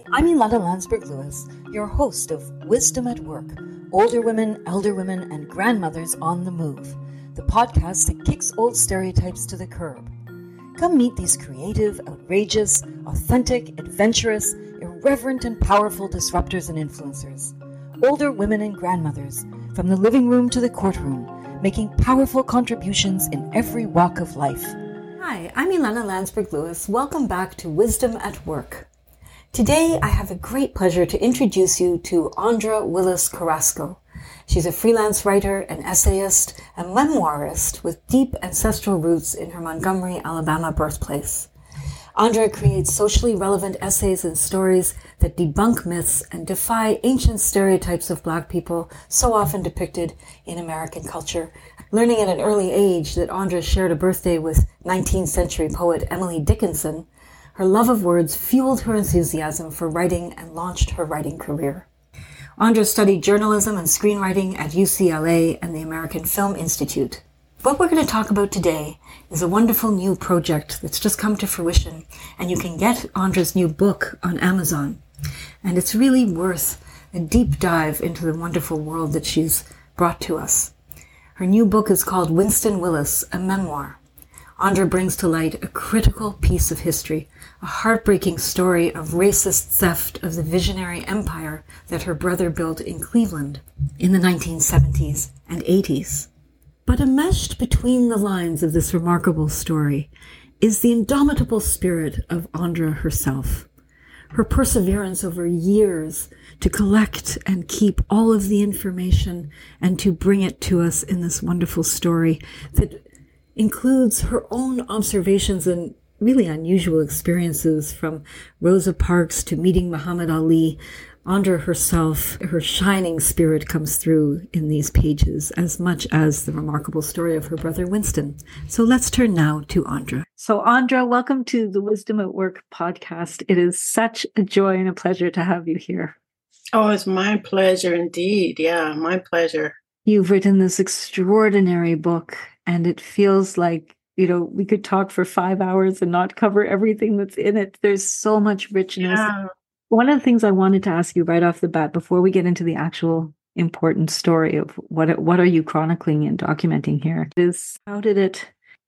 I'm Ilana Landsberg Lewis, your host of Wisdom at Work, Older Women, Elder Women, and Grandmothers on the Move, the podcast that kicks old stereotypes to the curb. Come meet these creative, outrageous, authentic, adventurous, irreverent, and powerful disruptors and influencers. Older women and grandmothers, from the living room to the courtroom, making powerful contributions in every walk of life. Hi, I'm Ilana Landsberg Lewis. Welcome back to Wisdom at Work. Today, I have a great pleasure to introduce you to Andra Willis Carrasco. She's a freelance writer, an essayist, and memoirist with deep ancestral roots in her Montgomery, Alabama birthplace. Andra creates socially relevant essays and stories that debunk myths and defy ancient stereotypes of Black people so often depicted in American culture. Learning at an early age that Andra shared a birthday with 19th century poet Emily Dickinson, her love of words fueled her enthusiasm for writing and launched her writing career. Andra studied journalism and screenwriting at UCLA and the American Film Institute. What we're going to talk about today is a wonderful new project that's just come to fruition, and you can get Andra's new book on Amazon. And it's really worth a deep dive into the wonderful world that she's brought to us. Her new book is called Winston Willis, a Memoir. Andra brings to light a critical piece of history, a heartbreaking story of racist theft of the visionary empire that her brother built in Cleveland in the 1970s and 80s. But enmeshed between the lines of this remarkable story is the indomitable spirit of Andra herself. Her perseverance over years to collect and keep all of the information and to bring it to us in this wonderful story that includes her own observations and really unusual experiences, from Rosa Parks to meeting Muhammad Ali. Andra herself, her shining spirit comes through in these pages as much as the remarkable story of her brother Winston. So let's turn now to Andra. So Andra, welcome to the Wisdom at Work podcast. It is such a joy and a pleasure to have you here. Oh, it's my pleasure indeed. Yeah, my pleasure. You've written this extraordinary book, and it feels like, we could talk for 5 hours and not cover everything that's in it. There's so much richness. Yeah. One of the things I wanted to ask you right off the bat, before we get into the actual important story of what are you chronicling and documenting here, is how did it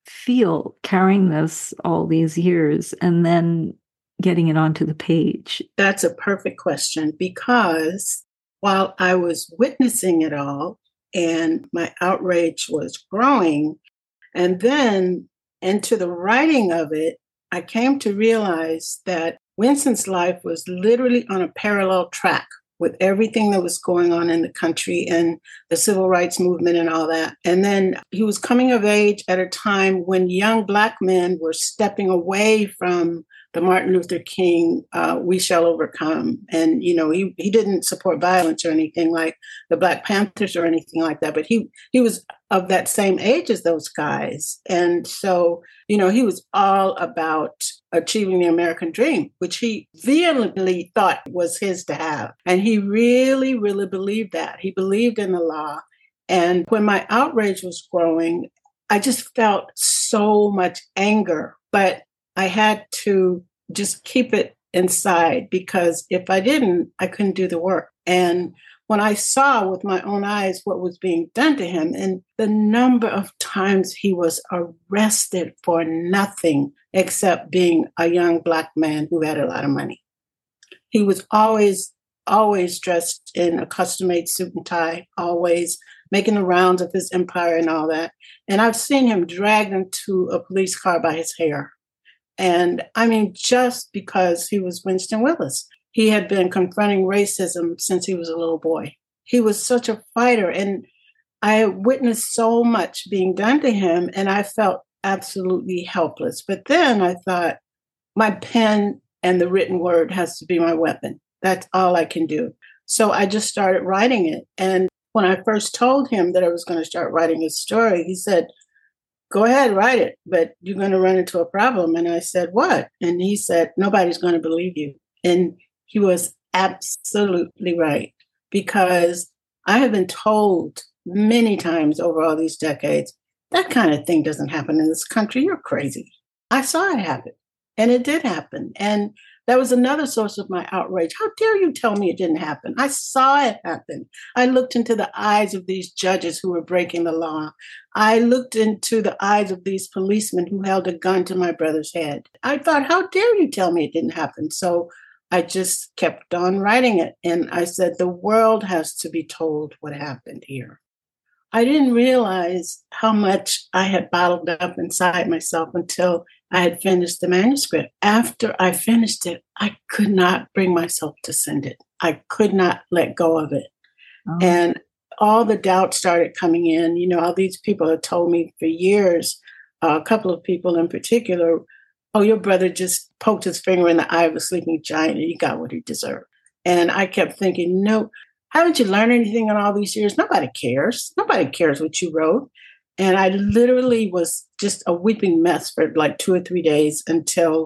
feel carrying this all these years and then getting it onto the page? That's a perfect question, because while I was witnessing it all and my outrage was growing, and then into the writing of it, I came to realize that Winston's life was literally on a parallel track with everything that was going on in the country and the civil rights movement and all that. And then he was coming of age at a time when young Black men were stepping away from the Martin Luther King, We Shall Overcome. And, he didn't support violence or anything like the Black Panthers or anything like that, but he was of that same age as those guys. And so, he was all about achieving the American dream, which he vehemently thought was his to have. And he really, really believed that. He believed in the law. And when my outrage was growing, I just felt so much anger, but I had to just keep it inside, because if I didn't, I couldn't do the work. And when I saw with my own eyes what was being done to him, and the number of times he was arrested for nothing except being a young Black man who had a lot of money. He was always dressed in a custom-made suit and tie, always making the rounds of his empire and all that. And I've seen him dragged into a police car by his hair. And I mean, just because he was Winston Willis. He had been confronting racism since he was a little boy. He was such a fighter, and I witnessed so much being done to him, and I felt absolutely helpless. But then I thought, my pen and the written word has to be my weapon. That's all I can do. So I just started writing it. And when I first told him that I was going to start writing his story, he said, "Go ahead, write it, but you're going to run into a problem." And I said, "What?" And he said, "Nobody's going to believe you." And he was absolutely right, because I have been told many times over all these decades, that kind of thing doesn't happen in this country. You're crazy. I saw it happen, and it did happen. And that was another source of my outrage. How dare you tell me it didn't happen? I saw it happen. I looked into the eyes of these judges who were breaking the law. I looked into the eyes of these policemen who held a gun to my brother's head. I thought, how dare you tell me it didn't happen? So I just kept on writing it. And I said, the world has to be told what happened here. I didn't realize how much I had bottled up inside myself until I had finished the manuscript. After I finished it, I could not bring myself to send it. I could not let go of it. Oh. And all the doubt started coming in. You know, all these people had told me for years, a couple of people in particular, oh, your brother just poked his finger in the eye of a sleeping giant and he got what he deserved. And I kept thinking, no, haven't you learned anything in all these years? Nobody cares. Nobody cares what you wrote. And I literally was just a weeping mess for like 2 or 3 days until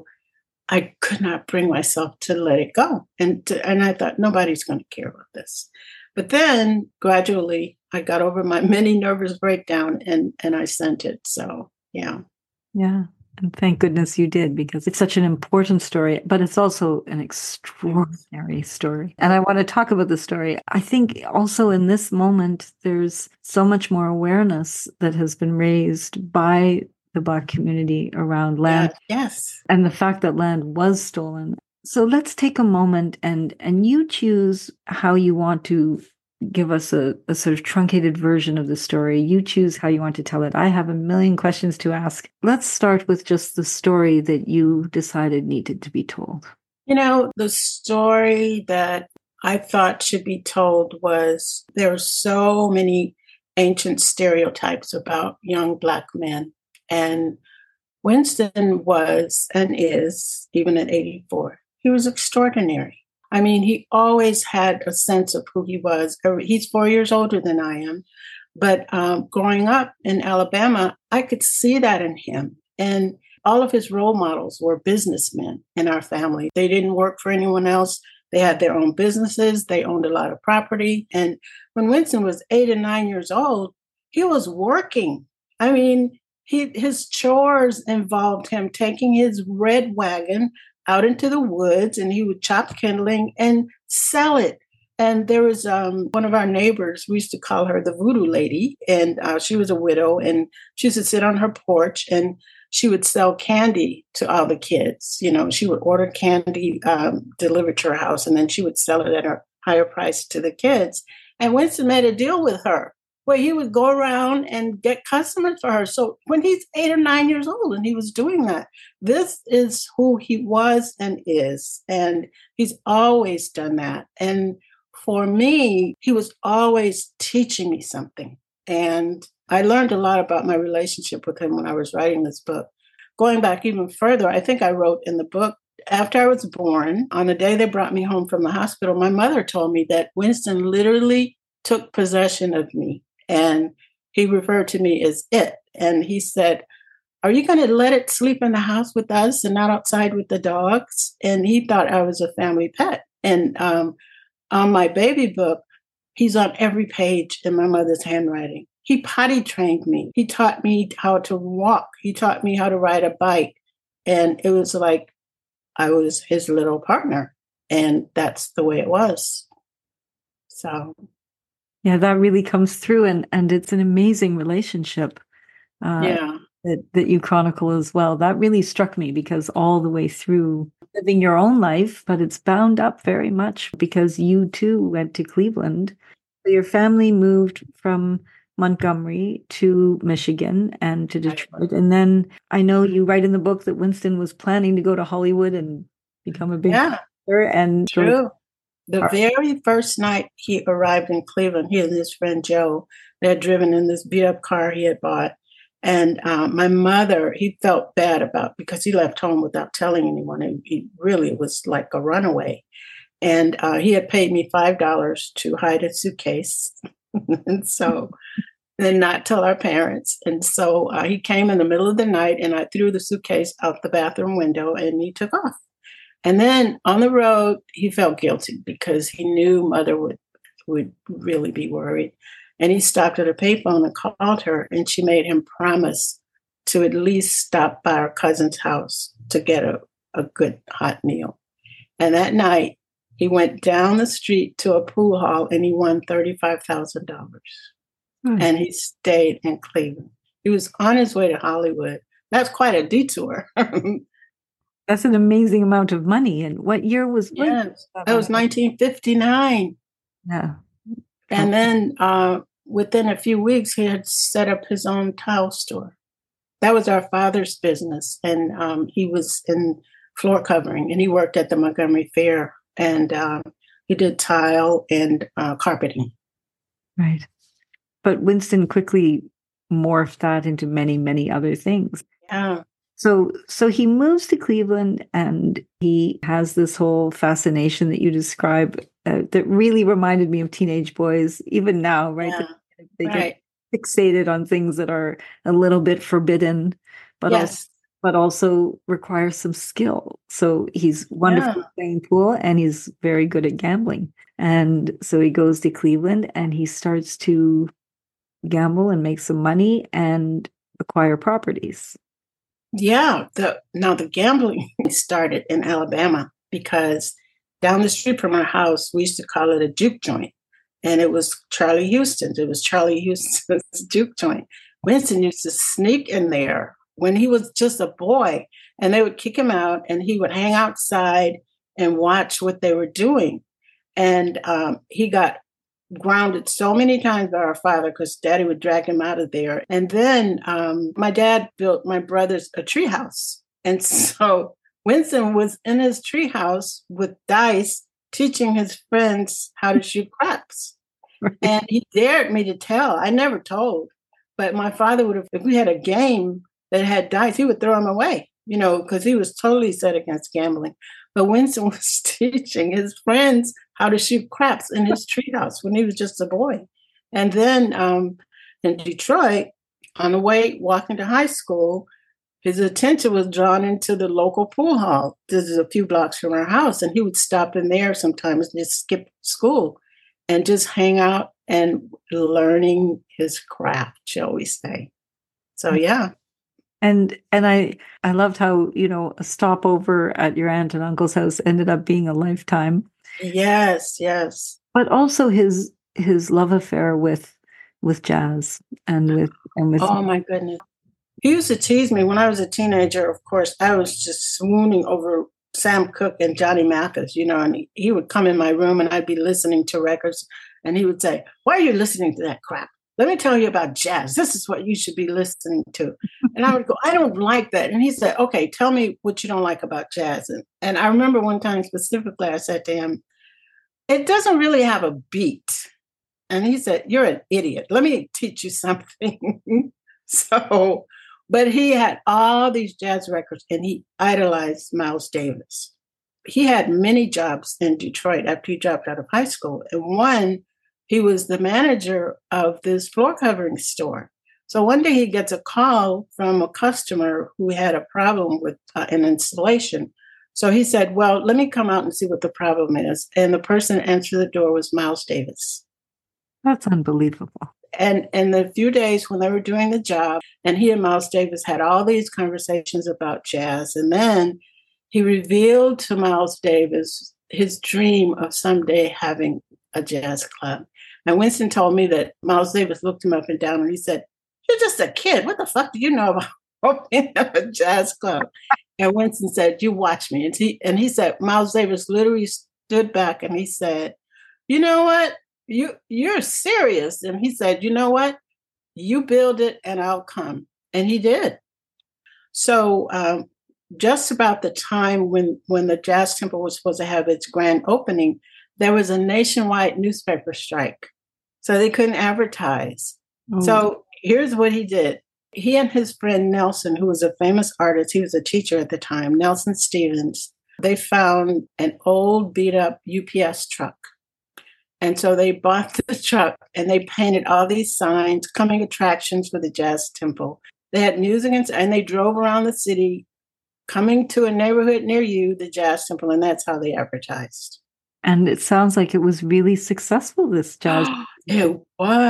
I could not bring myself to let it go. And I thought, nobody's going to care about this. But then gradually I got over my mini nervous breakdown and I sent it. So, yeah. Yeah. And thank goodness you did, because it's such an important story, but it's also an extraordinary story. And I want to talk about the story. I think also in this moment, there's so much more awareness that has been raised by the Black community around land. Yes. And the fact that land was stolen. So let's take a moment and you choose how you want to give us a sort of truncated version of the story. You choose how you want to tell it. I have a million questions to ask. Let's start with just the story that you decided needed to be told. You know, the story that I thought should be told was there are so many ancient stereotypes about young Black men. And Winston was and is, even at 84, he was extraordinary. I mean, he always had a sense of who he was. He's 4 years older than I am. But growing up in Alabama, I could see that in him. And all of his role models were businessmen in our family. They didn't work for anyone else. They had their own businesses. They owned a lot of property. And when Winston was 8 and 9 years old, he was working. I mean, his chores involved him taking his red wagon out into the woods, and he would chop kindling and sell it. And there was one of our neighbors, we used to call her the voodoo lady, and she was a widow, and she used to sit on her porch, and she would sell candy to all the kids. You know, she would order candy delivered to her house, and then she would sell it at a higher price to the kids. And Winston made a deal with her where he would go around and get customers for her. So when he's 8 or 9 years old and he was doing that, this is who he was and is. And he's always done that. And for me, he was always teaching me something. And I learned a lot about my relationship with him when I was writing this book. Going back even further, I think I wrote in the book, after I was born, on the day they brought me home from the hospital, my mother told me that Winston literally took possession of me. And he referred to me as it. And he said, are you going to let it sleep in the house with us and not outside with the dogs? And he thought I was a family pet. And on my baby book, he's on every page in my mother's handwriting. He potty trained me. He taught me how to walk. He taught me how to ride a bike. And it was like I was his little partner. And that's the way it was. So... yeah, that really comes through, and it's an amazing relationship that you chronicle as well. That really struck me, because all the way through living your own life, but it's bound up very much because you too went to Cleveland. Your family moved from Montgomery to Michigan and to Detroit. And then I know you write in the book that Winston was planning to go to Hollywood and become a big actor. And true. The very first night he arrived in Cleveland, he and his friend Joe, they had driven in this beat-up car he had bought. And my mother, he felt bad about, because he left home without telling anyone. He really was like a runaway. And he had paid me $5 to hide a suitcase. And so, and not tell our parents. And so he came in the middle of the night, and I threw the suitcase out the bathroom window, and he took off. And then on the road, he felt guilty because he knew Mother would really be worried. And he stopped at a payphone and called her, and she made him promise to at least stop by our cousin's house to get a good hot meal. And that night, he went down the street to a pool hall and he won $35,000. And he stayed in Cleveland. He was on his way to Hollywood. That's quite a detour. That's an amazing amount of money. And what year was that? Yes, that was 1959. Yeah. And then within a few weeks, he had set up his own tile store. That was our father's business. And he was in floor covering, and he worked at the Montgomery Fair, and he did tile and carpeting. Right. But Winston quickly morphed that into many, many other things. Yeah. So he moves to Cleveland, and he has this whole fascination that you describe that really reminded me of teenage boys, even now, right? Yeah. They get fixated on things that are a little bit forbidden, but also require some skill. So he's wonderful at playing pool, and he's very good at gambling. And so he goes to Cleveland, and he starts to gamble and make some money and acquire properties. Yeah. The gambling started in Alabama because down the street from our house, we used to call it a juke joint. And it was Charlie Houston's. It was Charlie Houston's juke joint. Winston used to sneak in there when he was just a boy, and they would kick him out, and he would hang outside and watch what they were doing. And he got grounded so many times by our father because Daddy would drag him out of there. And then my dad built my brothers a treehouse. And so Winston was in his treehouse with dice, teaching his friends how to shoot craps. And he dared me to tell. I never told. But my father would have, if we had a game that had dice, he would throw them away, because he was totally set against gambling. But Winston was teaching his friends how to shoot craps in his treehouse when he was just a boy. And then in Detroit, on the way walking to high school, his attention was drawn into the local pool hall. This is a few blocks from our house. And he would stop in there sometimes and just skip school and just hang out and learning his craft, shall we say. So, yeah. And I loved how, a stopover at your aunt and uncle's house ended up being a lifetime. Yes, yes. But also his love affair with jazz and with oh my goodness. He used to tease me when I was a teenager. Of course, I was just swooning over Sam Cooke and Johnny Mathis, and he would come in my room and I'd be listening to records and he would say, "Why are you listening to that crap? Let me tell you about jazz. This is what you should be listening to." And I would go, "I don't like that." And he said, "Okay, tell me what you don't like about jazz." And I remember one time specifically, I said to him, "It doesn't really have a beat." And he said, "You're an idiot. Let me teach you something." But he had all these jazz records and he idolized Miles Davis. He had many jobs in Detroit after he dropped out of high school. And one, he was the manager of this floor covering store. So one day he gets a call from a customer who had a problem with an installation. So he said, "Well, let me come out and see what the problem is." And the person answering the door was Miles Davis. That's unbelievable. And in the few days when they were doing the job, and he and Miles Davis had all these conversations about jazz. And then he revealed to Miles Davis his dream of someday having a jazz club. And Winston told me that Miles Davis looked him up and down and he said, "You're just a kid. What the fuck do you know about opening up a jazz club?" And Winston said, "You watch me." And he said, Miles Davis literally stood back and he said, "You know what? You're serious." And he said, "You know what? You build it and I'll come." And he did. So just about the time when the Jazz Temple was supposed to have its grand opening, there was a nationwide newspaper strike. So they couldn't advertise. Oh. So here's what he did. He and his friend Nelson, who was a famous artist, he was a teacher at the time, Nelson Stevens, they found an old beat up UPS truck. And so they bought the truck and they painted all these signs, coming attractions for the Jazz Temple. They had music and they drove around the city, coming to a neighborhood near you, the Jazz Temple, and that's how they advertised. And it sounds like it was really successful, this jazz. It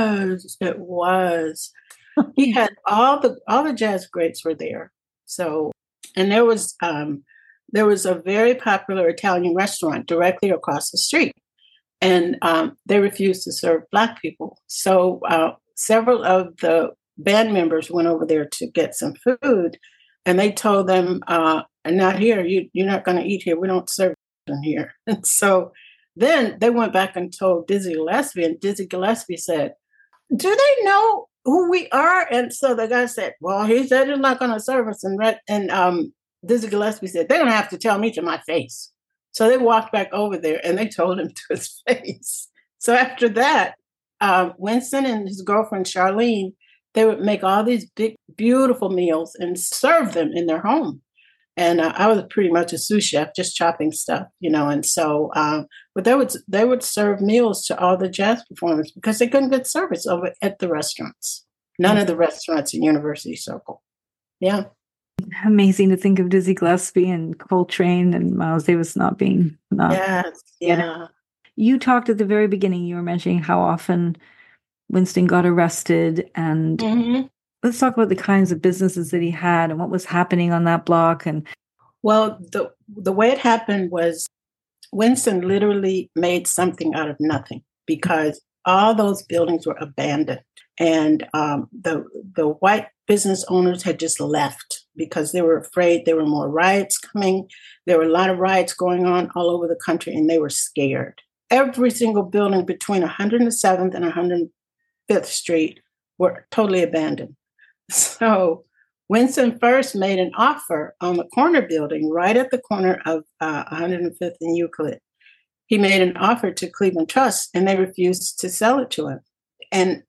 was. He had all the jazz greats were there. So, and there was there was a very popular Italian restaurant directly across the street, and they refused to serve Black people. So several of the band members went over there to get some food, and they told them, not here, you're not going to eat here. We don't serve in here. And so then they went back and told Dizzy Gillespie, and Dizzy Gillespie said, do they know who we are? And so the guy said, well, he said he's not going to serve us. And Dizzy Gillespie said, they're going to have to tell me to my face. So they walked back over there and they told him to his face. So after that, Winston and his girlfriend, Charlene, they would make all these big, beautiful meals and serve them in their home. And I was pretty much a sous chef, just chopping stuff, and so, but they would serve meals to all the jazz performers because they couldn't get service over at the restaurants. None of the restaurants in University Circle. Yeah. Amazing to think of Dizzy Gillespie and Coltrane and Miles Davis not. Yes, yeah. You talked at the very beginning, you were mentioning how often Winston got arrested, and let's talk about the kinds of businesses that he had and what was happening on that block. And well, the way it happened was Winston literally made something out of nothing because all those buildings were abandoned, and the white business owners had just left because they were afraid there were more riots coming. There were a lot of riots going on all over the country, and they were scared. Every single building between 107th and 105th Street were totally abandoned. So Winston first made an offer on the corner building, right at the corner of 105th and Euclid. He made an offer to Cleveland Trust, and they refused to sell it to him. And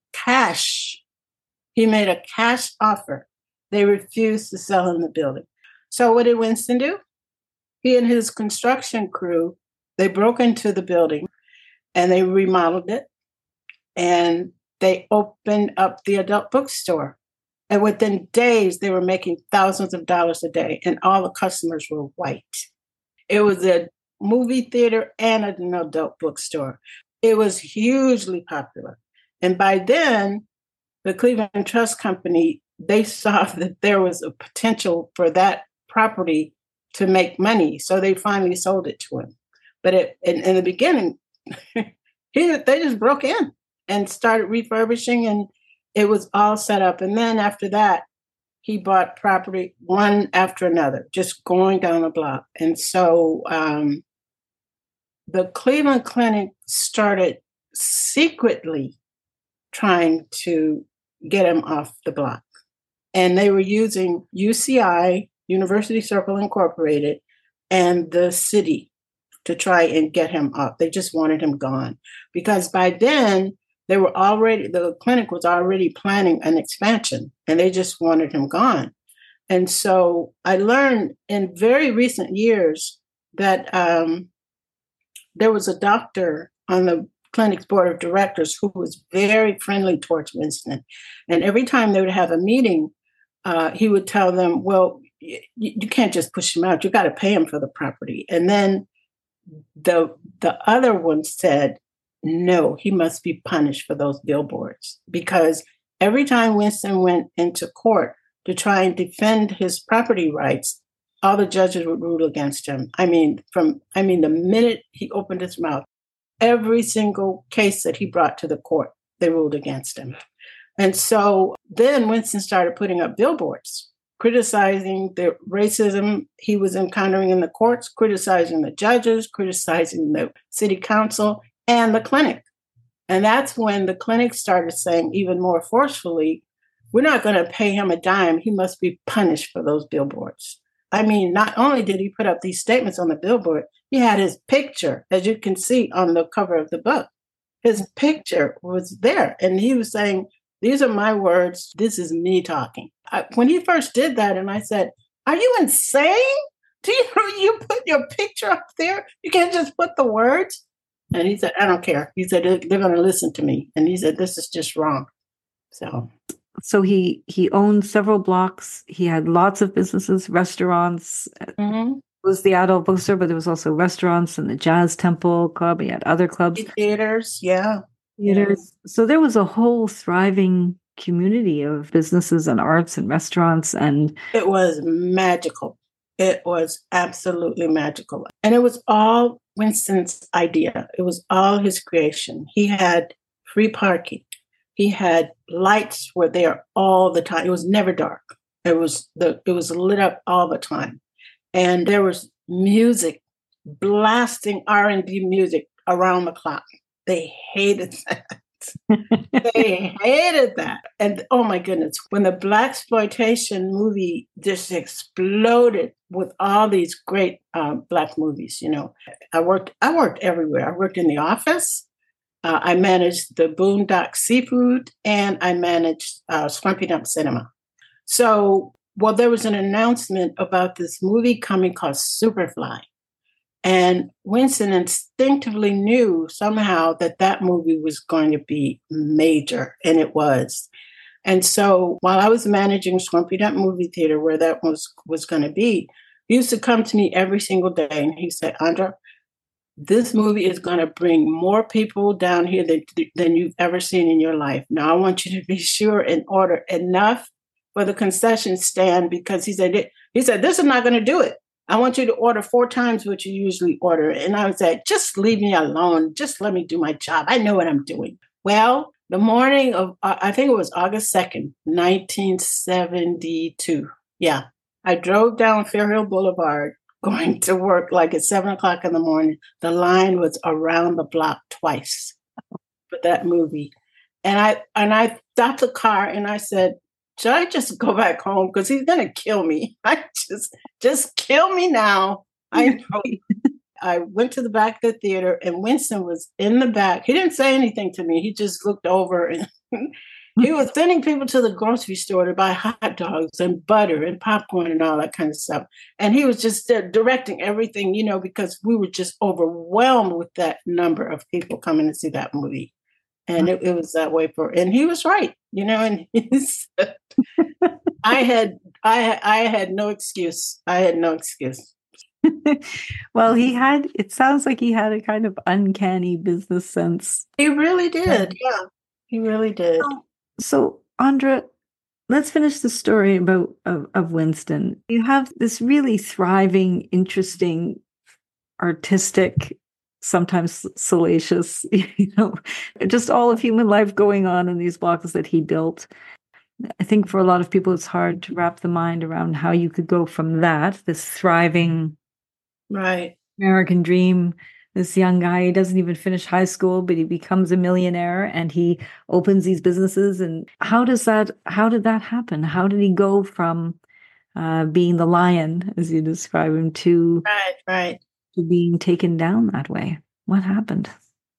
he made a cash offer. They refused to sell him the building. So what did Winston do? He and his construction crew, they broke into the building and they remodeled it, and they opened up the adult bookstore. And within days, they were making thousands of dollars a day, and all the customers were white. It was a movie theater and an adult bookstore. It was hugely popular. And by then, the Cleveland Trust Company, they saw that there was a potential for that property to make money. So they finally sold it to him. But in the beginning, they just broke in and started refurbishing, and it was all set up. And then after that, he bought property one after another, just going down the block. And so the Cleveland Clinic started secretly trying to get him off the block. And they were using UCI, University Circle Incorporated, and the city to try and get him off. They just wanted him gone. Because by then, the clinic was already planning an expansion, and they just wanted him gone. And so I learned in very recent years that there was a doctor on the clinic's board of directors who was very friendly towards Winston. And every time they would have a meeting, he would tell them, well, you can't just push him out. You got to pay him for the property. And then the other one said, no, he must be punished for those billboards, because every time Winston went into court to try and defend his property rights, all the judges would rule against him. I mean, the minute he opened his mouth, every single case that he brought to the court, they ruled against him. And so then Winston started putting up billboards, criticizing the racism he was encountering in the courts, criticizing the judges, criticizing the city council and the clinic. And that's when the clinic started saying even more forcefully, we're not going to pay him a dime. He must be punished for those billboards. I mean, not only did he put up these statements on the billboard, he had his picture, as you can see on the cover of the book. His picture was there. And he was saying, these are my words. This is me talking. When he first did that, and I said, are you insane? Do you put your picture up there? You can't just put the words. And he said, I don't care. He said, they're going to listen to me. And he said, this is just wrong. So he owned several blocks. He had lots of businesses, restaurants. Mm-hmm. It was the adult bookstore, but there was also restaurants and the Jazz Temple Club. He had other clubs. Theaters, yeah. Theaters. Yeah. So there was a whole thriving community of businesses and arts and restaurants. And it was magical. It was absolutely magical. And it was all Winston's idea. It was all his creation. He had free parking. He had lights were there all the time. It was never dark. It was lit up all the time. And there was music, blasting R&B music around the clock. They hated that. They hated that. And oh my goodness, when the Blaxploitation movie just exploded with all these great Black movies, I worked everywhere. I worked in the office. I managed the Boondock Seafood, and I managed Scrumpy Dump Cinema. So, there was an announcement about this movie coming called Superfly. And Winston instinctively knew somehow that movie was going to be major, and it was. And so while I was managing Scrumpy Dump Movie Theater, where that was going to be, he used to come to me every single day, and he said, Andra, this movie is going to bring more people down here than you've ever seen in your life. Now, I want you to be sure and order enough for the concession stand, because he said, this is not going to do it. I want you to order 4 times what you usually order. And I was like, just leave me alone. Just let me do my job. I know what I'm doing. Well, the morning of, I think it was August 2nd, 1972. Yeah. I drove down Fairhill Boulevard going to work like at 7:00 in the morning. The line was around the block twice for that movie. And I stopped the car and I said, should I just go back home? Because he's going to kill me. Just kill me now. I went to the back of the theater, and Winston was in the back. He didn't say anything to me. He just looked over, and he was sending people to the grocery store to buy hot dogs and butter and popcorn and all that kind of stuff. And he was just directing everything, because we were just overwhelmed with that number of people coming to see that movie. And it was that way and he was right, and he said, I had no excuse. I had no excuse. Well, it sounds like he had a kind of uncanny business sense. He really did. Yeah, he really did. So Andra, let's finish the story of Winston. You have this really thriving, interesting, artistic, sometimes salacious, just all of human life going on in these blocks that he built. I think for a lot of people, it's hard to wrap the mind around how you could go from this thriving, right, American dream. This young guy, he doesn't even finish high school, but he becomes a millionaire and he opens these businesses. And how did that happen? How did he go from being the lion, as you describe him, to being taken down that way? What happened?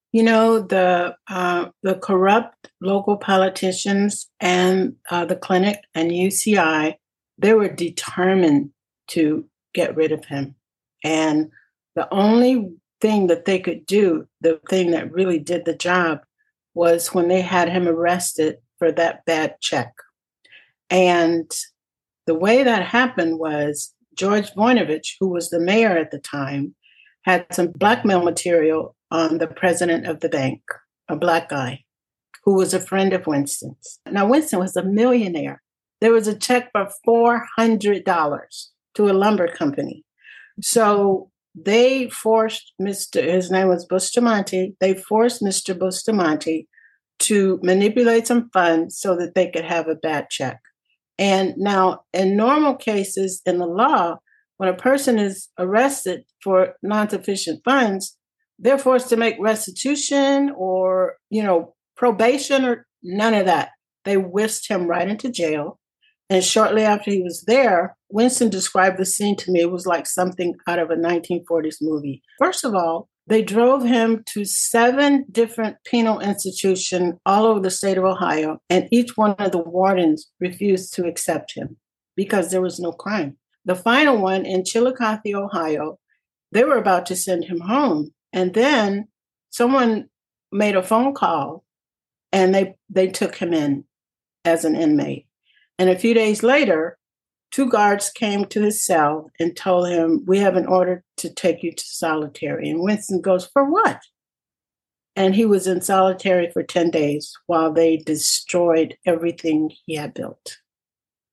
The corrupt local politicians and the clinic and UCI, they were determined to get rid of him. And the only thing that they could do, the thing that really did the job, was when they had him arrested for that bad check. And the way that happened was George Voinovich, who was the mayor at the time, had some blackmail material on the president of the bank, a Black guy, who was a friend of Winston's. Now, Winston was a millionaire. There was a check for $400 to a lumber company. So they forced his name was Bustamante, they forced Mr. Bustamante to manipulate some funds so that they could have a bad check. And now, in normal cases in the law, when a person is arrested for non-sufficient funds, they're forced to make restitution or, probation or none of that. They whisked him right into jail. And shortly after he was there, Winston described the scene to me. It was like something out of a 1940s movie. First of all, they drove him to 7 different penal institutions all over the state of Ohio, and each one of the wardens refused to accept him because there was no crime. The final one in Chillicothe, Ohio, they were about to send him home. And then someone made a phone call and they took him in as an inmate. And a few days later, 2 guards came to his cell and told him, we have an order to take you to solitary. And Winston goes, for what? And he was in solitary for 10 days while they destroyed everything he had built.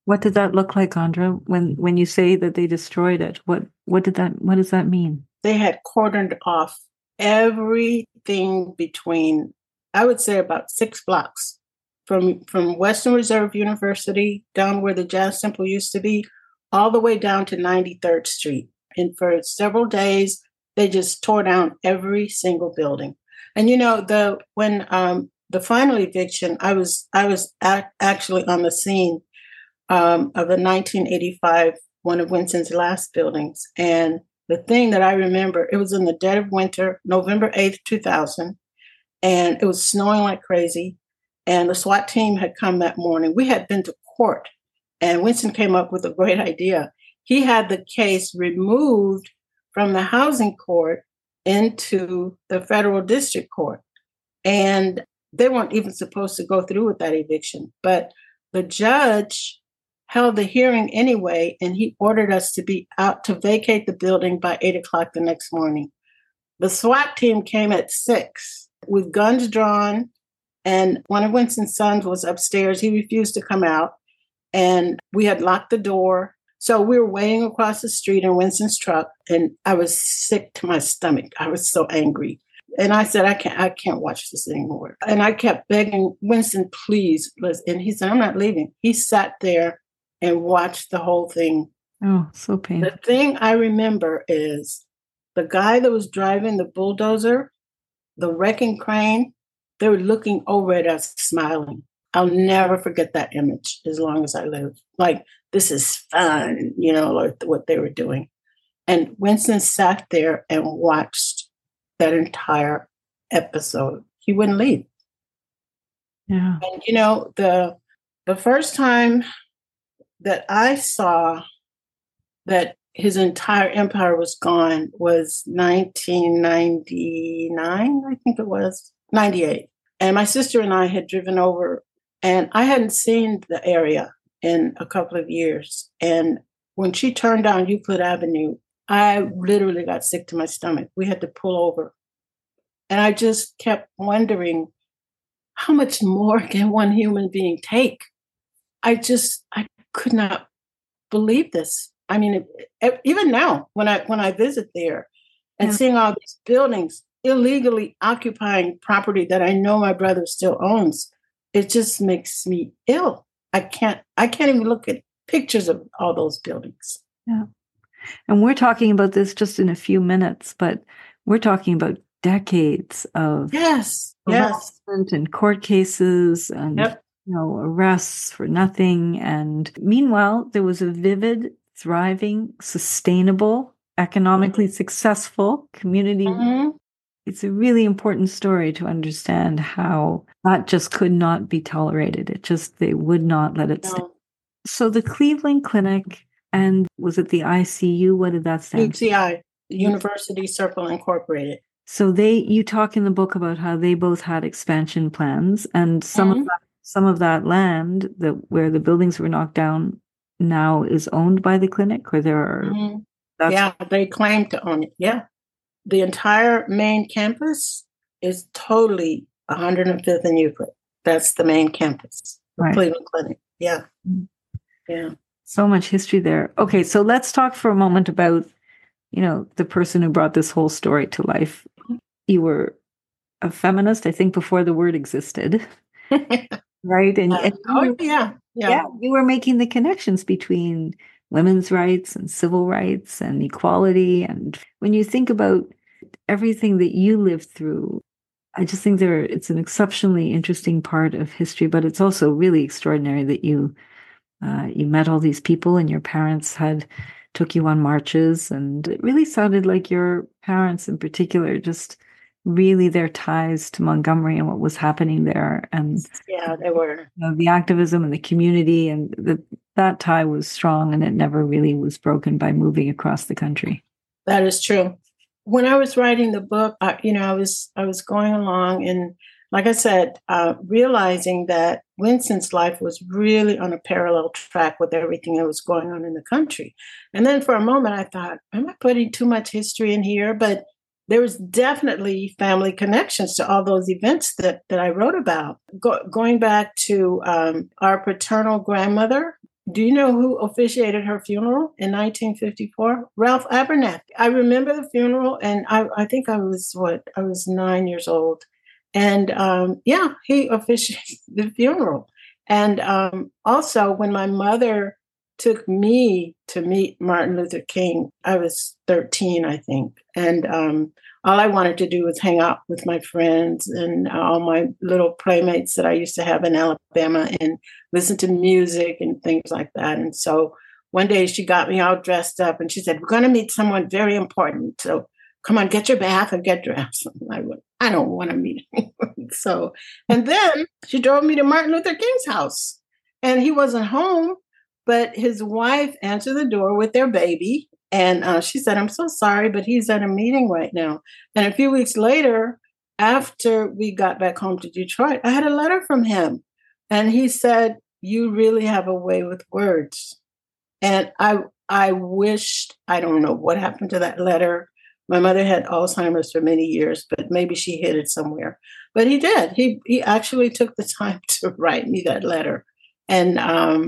What did that look like, Andra? When you say that they destroyed it, what does that mean? They had cordoned off everything between, I would say, about 6 blocks from Western Reserve University down where the Jazz Temple used to be, all the way down to 93rd Street. And for several days, they just tore down every single building. And when the final eviction, I was actually on the scene of the 1985, one of Winston's last buildings. And the thing that I remember, it was in the dead of winter, November 8th, 2000, and it was snowing like crazy. And the SWAT team had come that morning. We had been to court, and Winston came up with a great idea. He had the case removed from the housing court into the federal district court. And they weren't even supposed to go through with that eviction. But the judge held the hearing anyway, and he ordered us to be out to vacate the building by 8:00 the next morning. The SWAT team came at 6 with guns drawn, and one of Winston's sons was upstairs. He refused to come out, and we had locked the door. So we were waiting across the street in Winston's truck, and I was sick to my stomach. I was so angry. And I said, I can't watch this anymore. And I kept begging Winston, please. And he said, I'm not leaving. He sat there and watched the whole thing. Oh, so painful. The thing I remember is the guy that was driving the bulldozer, the wrecking crane, they were looking over at us smiling. I'll never forget that image as long as I live. Like, this is fun, like what they were doing. And Winston sat there and watched that entire episode. He wouldn't leave. Yeah. And the first time that I saw that his entire empire was gone was 1999, I think it was, 98. And my sister and I had driven over, and I hadn't seen the area in a couple of years. And when she turned down Euclid Avenue, I literally got sick to my stomach. We had to pull over. And I just kept wondering, how much more can one human being take? I could not believe this. I mean, even now, when I visit there and seeing all these buildings illegally occupying property that I know my brother still owns, it just makes me ill. I can't even look at pictures of all those buildings. Yeah. And we're talking about this just in a few minutes, but we're talking about decades of harassment and court cases and arrests for nothing. And meanwhile, there was a vivid, thriving, sustainable, economically successful community. Mm-hmm. It's a really important story to understand how that just could not be tolerated. They would not let it stand. So the Cleveland Clinic, and was it the ICU? What did that stand for? UCI, University Circle Incorporated. So you talk in the book about how they both had expansion plans, and some of that land where the buildings were knocked down now is owned by the clinic, or there are. Mm-hmm. They claim to own it. Yeah. The entire main campus is totally 105th and Euclid. That's the main campus, the Cleveland Clinic. Yeah. Yeah. So much history there. Okay, so let's talk for a moment about, the person who brought this whole story to life. You were a feminist, I think, before the word existed. Right? And you were making the connections between women's rights and civil rights and equality. And when you think about everything that you lived through, I just think it's an exceptionally interesting part of history, but it's also really extraordinary that you met all these people and your parents took you on marches. And it really sounded like your parents in particular, just really their ties to Montgomery and what was happening there. And they were. The activism and the community, and that tie was strong, and it never really was broken by moving across the country. That is true. When I was writing the book, I was going along, and like I said, realizing that Winston's life was really on a parallel track with everything that was going on in the country. And then for a moment, I thought, am I putting too much history in here? But there was definitely family connections to all those events that I wrote about. Going back to our paternal grandmother, Do you know who officiated her funeral in 1954? Ralph Abernathy. I remember the funeral, and I think I was 9 years old. And he officiated the funeral. And also, when my mother took me to meet Martin Luther King, I was 13, I think. And all I wanted to do was hang out with my friends and all my little playmates that I used to have in Alabama and listen to music and things like that. And so one day she got me all dressed up and she said, "We're going to meet someone very important. So come on, get your bath and get dressed." And I went, "I don't want to meet anyone." So, and then she drove me to Martin Luther King's house, and he wasn't home, but his wife answered the door with their baby. And she said, "I'm so sorry, but he's at a meeting right now." And a few weeks later, after we got back home to Detroit, I had a letter from him. And he said, "You really have a way with words." And I wished, I don't know what happened to that letter. My mother had Alzheimer's for many years, but maybe she hid it somewhere. But he did. He actually took the time to write me that letter. And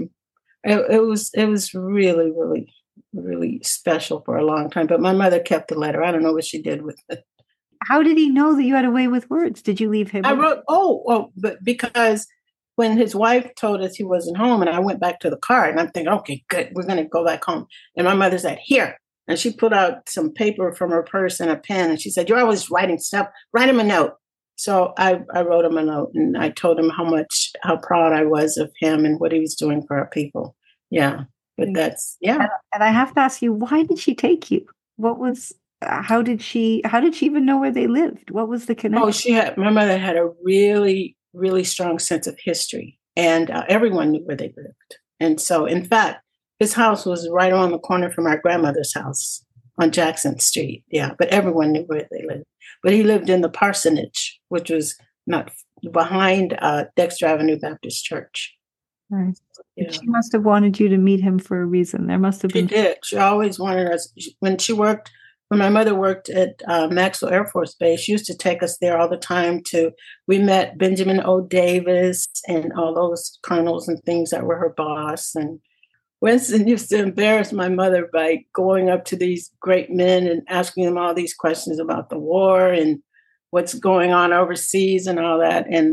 it was really, really, really special for a long time. But my mother kept the letter. I don't know what she did with it. How did he know that you had a way with words? Did you leave him? I wrote, but because when his wife told us he wasn't home, and I went back to the car, and I'm thinking, okay, good, we're going to go back home. And my mother said, "Here." And she put out some paper from her purse and a pen, and she said, "You're always writing stuff. Write him a note." So I wrote him a note, and I told him how proud I was of him and what he was doing for our people. Yeah. But that's, yeah. And I have to ask you, why did she take you? How did she even know where they lived? What was the connection? My mother had a really, really strong sense of history, and everyone knew where they lived. And so, in fact, his house was right on the corner from our grandmother's house on Jackson Street. Yeah, but everyone knew where they lived. But he lived in the parsonage, which was not behind Dexter Avenue Baptist Church. Right. Yeah. She must have wanted you to meet him for a reason. There must have been. She did. She always wanted us. When my mother worked at Maxwell Air Force Base, she used to take us there all the time we met Benjamin O. Davis and all those colonels and things that were her boss. And Winston used to embarrass my mother by going up to these great men and asking them all these questions about the war and what's going on overseas and all that. And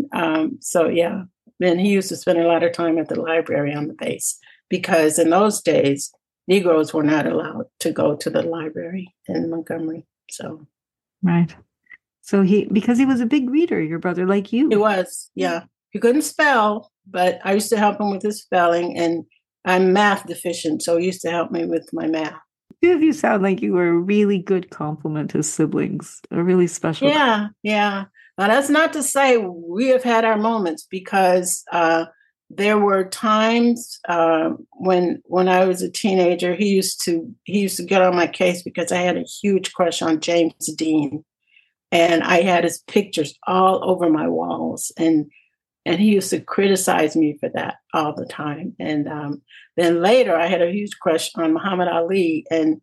then he used to spend a lot of time at the library on the base, because in those days, Negroes were not allowed to go to the library in Montgomery. So, right. So because he was a big reader, your brother, like you. He was, yeah. He couldn't spell, but I used to help him with his spelling, and I'm math deficient, so he used to help me with my math. Two of you sound like you were a really good complement as siblings, a really special. Yeah. Now, that's not to say we have had our moments, because there were times when I was a teenager, he used to get on my case because I had a huge crush on James Dean, and I had his pictures all over my walls, and he used to criticize me for that all the time. And then later, I had a huge crush on Muhammad Ali, and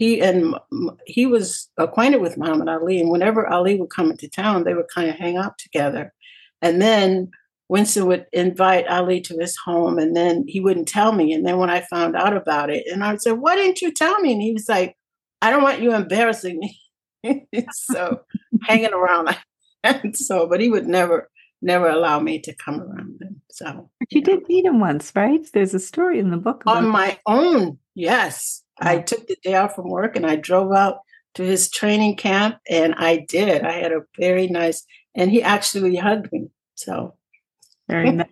he was acquainted with Muhammad Ali, and whenever Ali would come into town, they would kind of hang out together. And then Winston would invite Ali to his home, and then he wouldn't tell me. And then when I found out about it, and I would say, "Why didn't you tell me?" And he was like, "I don't want you embarrassing me." So hanging around. And so, but he would never allow me to come around him. So, but you did meet him once, right? There's a story in the book about on my own. Yes. I took the day off from work and I drove out to his training camp, and I had a very nice, and he actually hugged me. So very nice.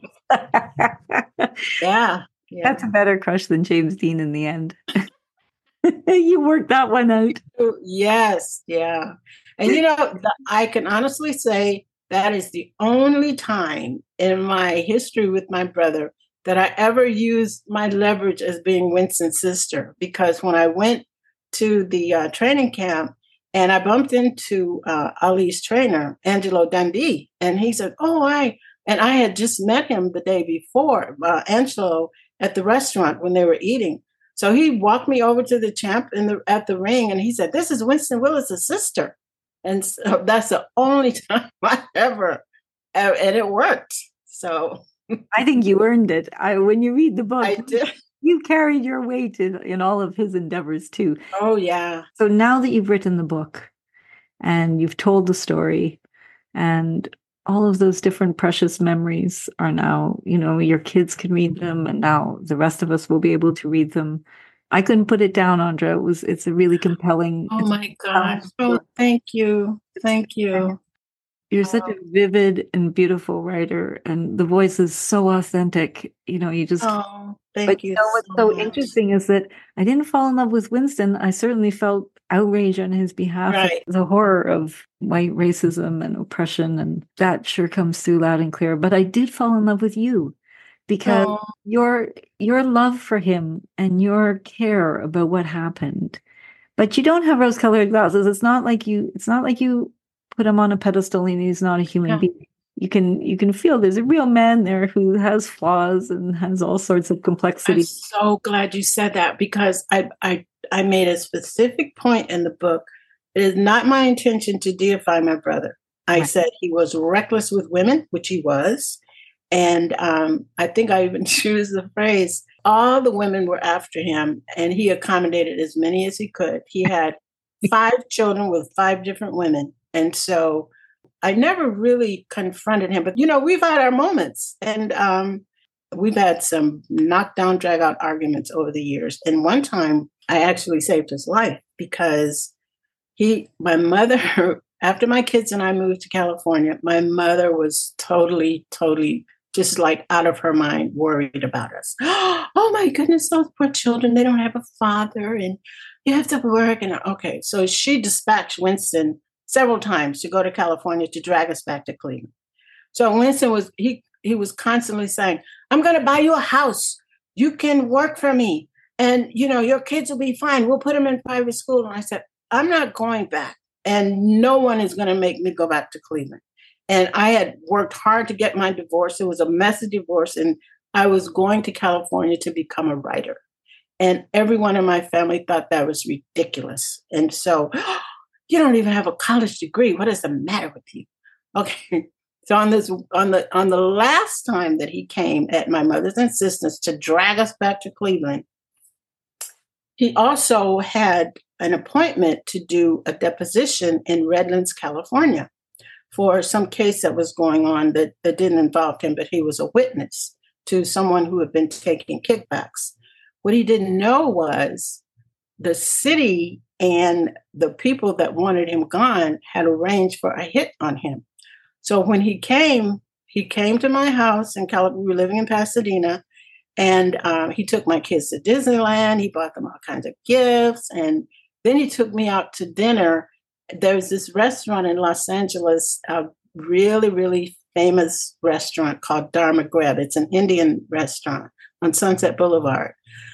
Yeah. That's a better crush than James Dean in the end. You worked that one out. Yes. Yeah. And I can honestly say that is the only time in my history with my brother that I ever used my leverage as being Winston's sister. Because when I went to the training camp and I bumped into Ali's trainer, Angelo Dundee, and he said, and I had just met him the day before, Angelo, at the restaurant when they were eating. So he walked me over to the champ at the ring, and he said, "This is Winston Willis' sister." And so that's the only time I ever, and it worked. So I think you earned it. When you read the book, I did. you carried your weight in all of his endeavors too. Oh, yeah. So now that you've written the book and you've told the story and all of those different precious memories are now, your kids can read them and now the rest of us will be able to read them. I couldn't put it down, Andra. It's a really compelling. Oh my gosh. Oh, thank you. Thank you. You're such a vivid and beautiful writer, and the voice is so authentic. You just. Oh, thank you. What's so interesting is that I didn't fall in love with Winston. I certainly felt outrage on his behalf. Right. The horror of white racism and oppression, and that sure comes through loud and clear. But I did fall in love with you because your love for him and your care about what happened. But you don't have rose-colored glasses. It's not like you put him on a pedestal and he's not a human being. You can feel there's a real man there who has flaws and has all sorts of complexity. I'm so glad you said that because I made a specific point in the book. It is not my intention to deify my brother. I said he was reckless with women, which he was. And I think I even choose the phrase, all the women were after him and he accommodated as many as he could. He had 5 children with 5 different women. And so I never really confronted him, but we've had our moments and we've had some knockdown, drag out arguments over the years. And one time I actually saved his life because my mother, after my kids and I moved to California, my mother was totally just like out of her mind, worried about us. Oh my goodness, those poor children, they don't have a father and you have to work. And okay, so she dispatched Winston several times to go to California to drag us back to Cleveland. So Winston he was constantly saying, I'm going to buy you a house. You can work for me. And, your kids will be fine. We'll put them in private school. And I said, I'm not going back. And no one is going to make me go back to Cleveland. And I had worked hard to get my divorce. It was a messy divorce. And I was going to California to become a writer. And everyone in my family thought that was ridiculous. And so, you don't even have a college degree. What is the matter with you? Okay. So on the last time that he came at my mother's insistence to drag us back to Cleveland, he also had an appointment to do a deposition in Redlands, California for some case that was going on that didn't involve him, but he was a witness to someone who had been taking kickbacks. What he didn't know was the city and the people that wanted him gone had arranged for a hit on him. So when he came to my house in California. We were living in Pasadena, and he took my kids to Disneyland. He bought them all kinds of gifts, and then he took me out to dinner. There's this restaurant in Los Angeles, a really, really famous restaurant called Dharma Greb. It's an Indian restaurant on Sunset Boulevard.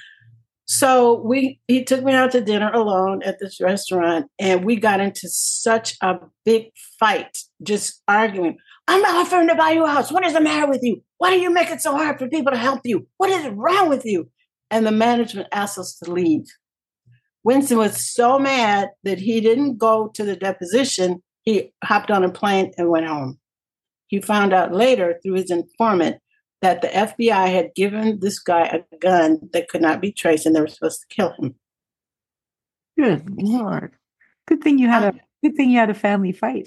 So he took me out to dinner alone at this restaurant, and we got into such a big fight, just arguing. I'm offering to buy you a house. What is the matter with you? Why do you make it so hard for people to help you? What is wrong with you? And the management asked us to leave. Winston was so mad that he didn't go to the deposition. He hopped on a plane and went home. He found out later through his informant that the FBI had given this guy a gun that could not be traced, and they were supposed to kill him. Good Lord! Good thing you had a family fight.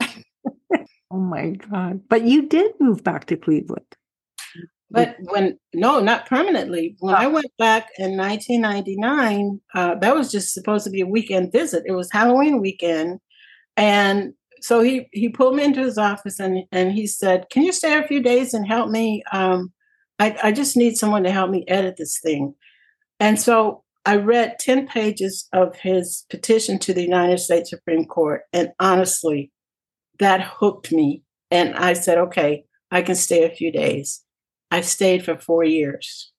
Oh my God! But you did move back to Cleveland. But not permanently. When I went back in 1999, that was just supposed to be a weekend visit. It was Halloween weekend, and so he pulled me into his office and he said, "Can you stay a few days and help me? I just need someone to help me edit this thing." And so I read 10 pages of his petition to the United States Supreme Court, and honestly, that hooked me. And I said, "Okay, I can stay a few days." I stayed for 4 years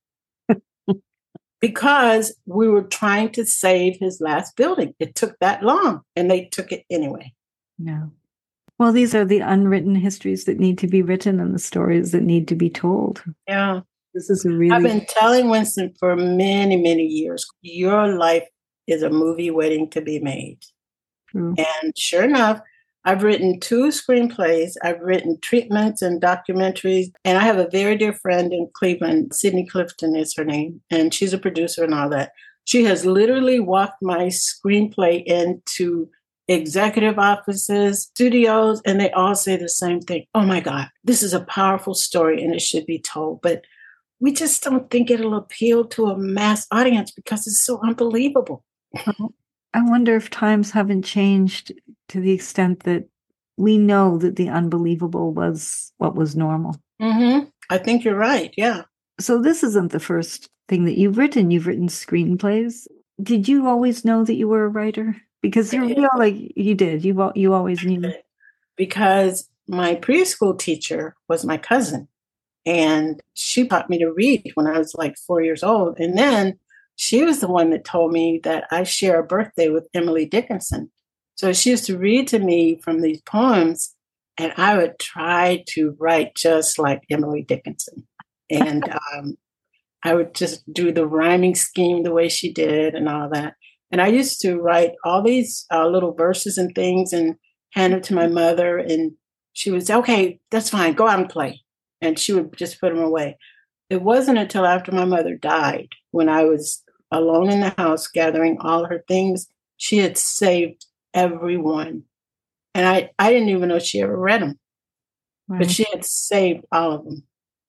because we were trying to save his last building. It took that long, and they took it anyway. Yeah. Well, these are the unwritten histories that need to be written and the stories that need to be told. Yeah. This is I've been telling Winston for many, many years, your life is a movie waiting to be made. True. And sure enough, I've written 2 screenplays. I've written treatments and documentaries. And I have a very dear friend in Cleveland, Sydney Clifton is her name, and she's a producer and all that. She has literally walked my screenplay into executive offices, studios, and they all say the same thing. Oh my God, this is a powerful story and it should be told. But we just don't think it'll appeal to a mass audience because it's so unbelievable. I wonder if times haven't changed to the extent that we know that the unbelievable was what was normal. Mm-hmm. I think you're right. Yeah. So this isn't the first thing that you've written. You've written screenplays. Did you always know that you were a writer? Because you're real, like you did. You always knew. Because my preschool teacher was my cousin, and she taught me to read when I was like 4 years old. And then she was the one that told me that I share a birthday with Emily Dickinson. So she used to read to me from these poems, and I would try to write just like Emily Dickinson. And I would just do the rhyming scheme the way she did and all that. And I used to write all these little verses and things and hand them to my mother. And she would say, okay, that's fine, go out and play. And she would just put them away. It wasn't until after my mother died, when I was alone in the house gathering all her things, she had saved every one. And I didn't even know she ever read them. Right. But she had saved all of them.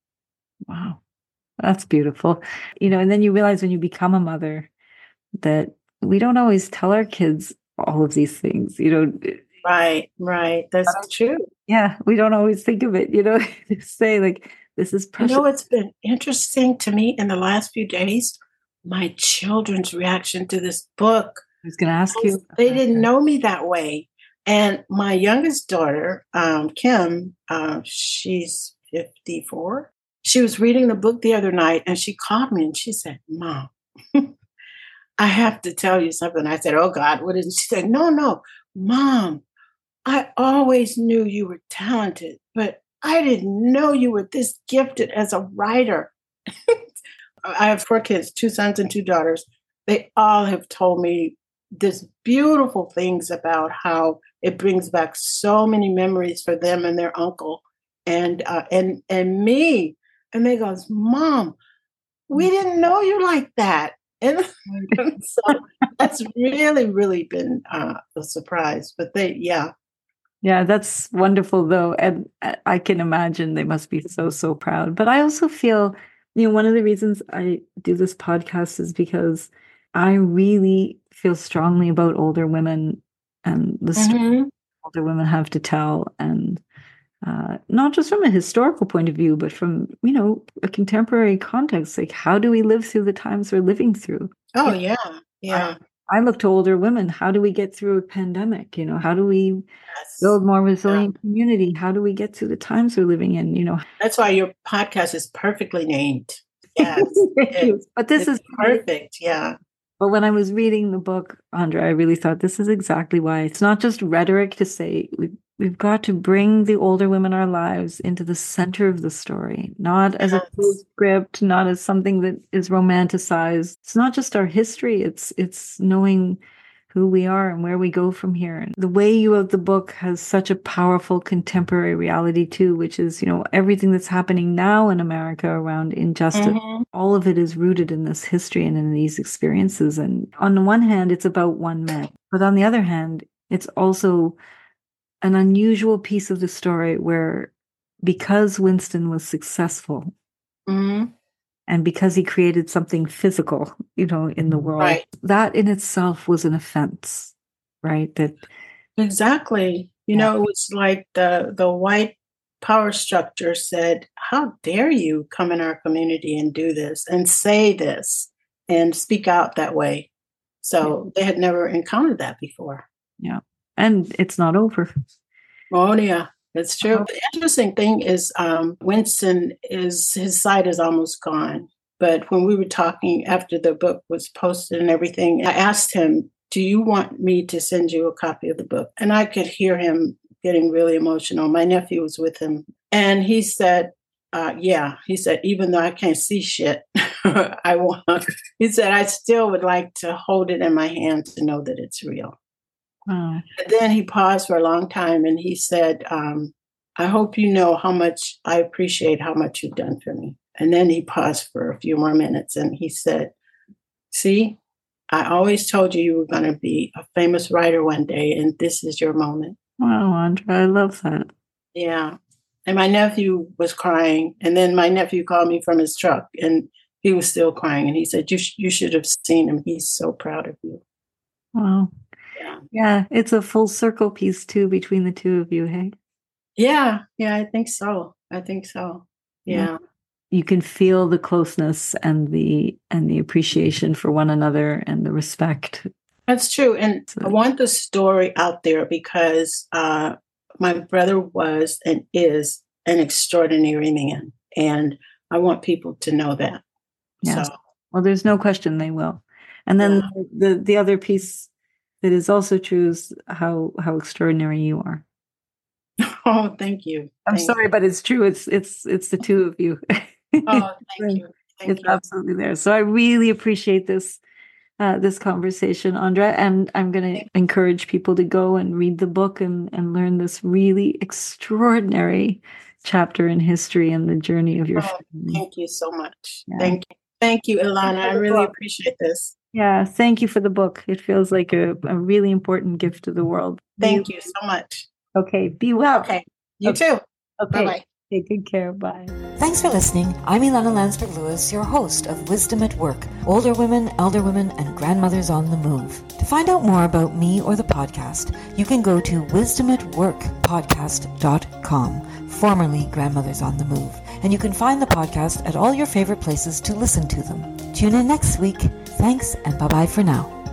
Wow. That's beautiful. And then you realize when you become a mother that we don't always tell our kids all of these things, Right. That's true. Yeah. We don't always think of it, say like, this is precious. It's been interesting to me in the last few days, my children's reaction to this book. I was going to ask you. They didn't know me that way. And my youngest daughter, Kim, she's 54. She was reading the book the other night and she called me and she said, Mom, I have to tell you something. I said, oh God, what is it? She said, no, Mom, I always knew you were talented, but I didn't know you were this gifted as a writer. I have 4 kids, 2 sons and 2 daughters. They all have told me this beautiful things about how it brings back so many memories for them and their uncle and me. And they goes, Mom, we didn't know you like that. And so that's really, really been a surprise. But Yeah, that's wonderful, though. And I can imagine they must be so, so proud. But I also feel, one of the reasons I do this podcast is because I really feel strongly about older women and the story older women have to tell. And not just from a historical point of view, but from, a contemporary context. Like, how do we live through the times we're living through? Oh, yeah. I look to older women. How do we get through a pandemic? How do we build more resilient community? How do we get through the times we're living in? That's why your podcast is perfectly named. Yes. But this is perfect. Yeah. But when I was reading the book, Andrea, I really thought this is exactly why. It's not just rhetoric to say we've got to bring the older women in our lives into the center of the story, not as a script, not as something that is romanticized. It's not just our history. It's knowing who we are and where we go from here. And the way you wrote the book has such a powerful contemporary reality too, which is, everything that's happening now in America around injustice. All of it is rooted in this history and in these experiences. And on the one hand, it's about one man, but on the other hand, it's also an unusual piece of the story where, because Winston was successful, and because he created something physical, in the world, right, that in itself was an offense, right? That exactly. It was like the white power structure said, how dare you come in our community and do this and say this and speak out that way? So they had never encountered that before. Yeah. And it's not over. Oh, yeah. That's true. The interesting thing is Winston, his sight is almost gone. But when we were talking after the book was posted and everything, I asked him, do you want me to send you a copy of the book? And I could hear him getting really emotional. My nephew was with him. And he said, yeah. He said, even though I can't see shit, he said, I still would like to hold it in my hand to know that it's real. And then he paused for a long time and he said, I hope you know how much I appreciate how much you've done for me. And then he paused for a few more minutes and he said, see, I always told you were going to be a famous writer one day, and this is your moment. Wow, Andra, I love that. Yeah. And my nephew was crying. And then my nephew called me from his truck and he was still crying. And he said, you should have seen him. He's so proud of you. Wow. Yeah. Yeah. It's a full circle piece too between the two of you, hey? Yeah. Yeah. I think so. Yeah. You can feel the closeness and the appreciation for one another and the respect. That's true. And I want the story out there because my brother was and is an extraordinary man. And I want people to know that. Yes. So. Well, there's no question they will. And then the other piece that is also true is how extraordinary you are. Oh, thank you. I'm sorry, but it's true. It's the two of you. Oh, thank you. It's absolutely there. So I really appreciate this conversation, Andra, and I'm going to encourage people to go and read the book and learn this really extraordinary chapter in history and the journey of your family. Thank you so much. Yeah. Thank you, Ilana. I really appreciate this. Yeah, thank you for the book. It feels like a really important gift to the world. Thank you so much. Okay, be well. Okay, you too. Okay. Bye-bye. Okay, good care. Bye. Thanks for listening. I'm Ilana Lansford-Lewis, your host of Wisdom at Work, Older Women, Elder Women, and Grandmothers on the Move. To find out more about me or the podcast, you can go to wisdomatworkpodcast.com, formerly Grandmothers on the Move, and you can find the podcast at all your favorite places to listen to them. Tune in next week. Thanks, and bye-bye for now.